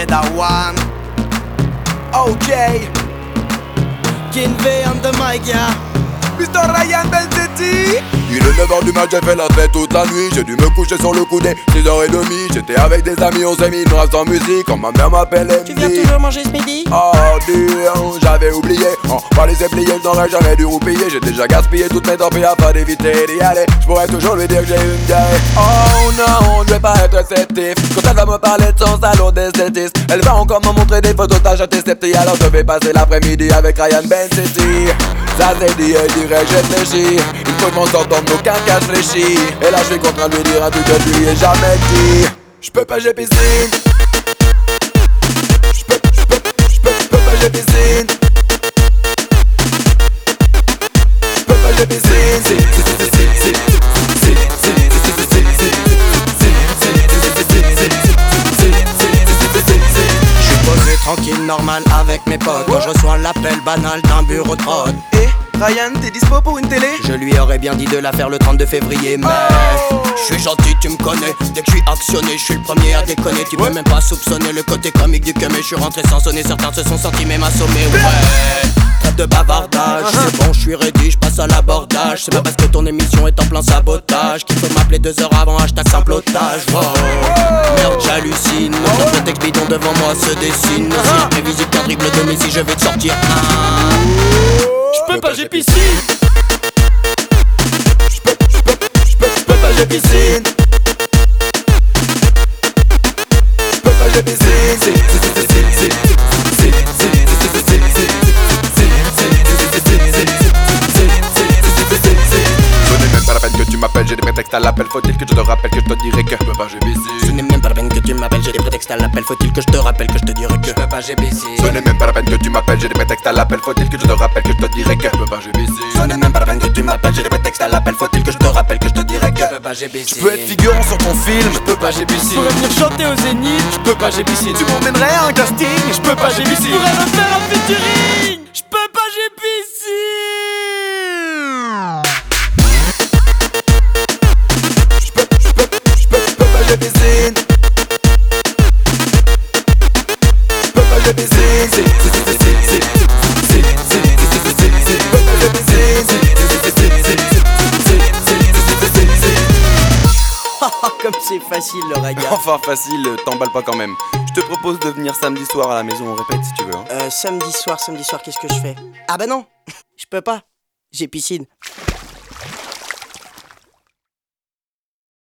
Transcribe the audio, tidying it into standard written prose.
Together one. OJ Kinvey on the mic, yeah. Mr. Ryan Benzetti. Il est 9h du mat, j'ai fait la fête toute la nuit. J'ai dû me coucher sur le coup des 6h30. J'étais avec des amis, on s'est mis une race en musique. Quand ma mère m'appelle MD. Tu viens toujours manger ce midi? Oh Dieu, j'avais oublié. On va les plier, je n'aurais jamais dû roupiller. J'ai déjà gaspillé toutes mes tempêtes afin d'éviter d'y aller. Je pourrais toujours lui dire que j'ai une diarrhée. Oh non, je vais pas être réceptif. Quand elle va me parler de son salon d'esthétisme, elle va encore me montrer des photos d'âge antiseptique. Alors je vais passer l'après-midi avec Ryan Benzetti. Ça c'est dit et dirait j'ai fléchi. Il faut qu'on s'entende nos quinquages fléchis. Et là je suis contraint de lui dire un truc que je lui ai jamais dit. J'peux pas, j'ai piscine. J'peux pas, j'ai piscine. J'peux pas, j'ai piscine. Tranquille, normal avec mes potes. Quand je reçois l'appel banal d'un bureau de prod. Et Ryan, t'es dispo pour une télé? Je lui aurais bien dit de la faire le 32 février. Mais je suis gentil, tu me connais. Dès que je suis actionné, je suis le premier à déconner. Tu peux même pas soupçonner le côté comique du mais je suis rentré sans sonner, certains se sont sentis même assommés. Ouais, trêve de bavardage. C'est bon, je suis ready, je passe à l'abordage. C'est pas parce que ton émission est en plein sabotage qu'il faut m'appeler 2 heures avant, hashtag simple otage. Wow. Merde, j'hallucine. Ton prétexte bidon devant moi se dessine. Si prévisible qu'un dribble de Messi, je vais te sortir un. J'peux pas, j'ai piscine. J'peux pas, j'ai piscine. J'peux pas, j'ai piscine. Ce n'est même pas la peine que tu m'appelles, j'ai des prétextes à l'appel. Faut-il que je te rappelle que je te dirai que j'peux pas, j'ai piscine. Ce n'est même pas la peine que tu m'appelles, j'ai des prétextes à l'appel. Faut-il que je te rappelle que je te dirai que J'peux pas, j'ai piscine. Ce n'est même pas la peine que tu m'appelles, j'ai des prétextes à l'appel. Faut-il que je te rappelle que je te dirai que j'peux pas, j'ai piscine. Ce n'est même pas la peine que tu m'appelles, j'ai des prétextes à l'appel. Faut-il que je te rappelle que je te dirai que J'peux pas, j'ai piscine. Je peux être figurant sur ton film, j'peux pas, j'ai piscine. J'pourrais venir chanter au Zénith. J'peux pas, j'ai piscine. Tu m'emmènerais à un casting. J'peux pas, j'ai piscine. J'pourrais me faire un featuring. J'peux pas, j'ai piscine. J'peux pas, j'ai piscine. J'peux pas, j'ai piscine. Comme c'est facile le raga. Enfin facile, t'emballe pas quand même. Je te propose de venir samedi soir à la maison, on répète si tu veux. Samedi soir, qu'est-ce que je fais? Ah bah non, je peux pas, j'ai piscine.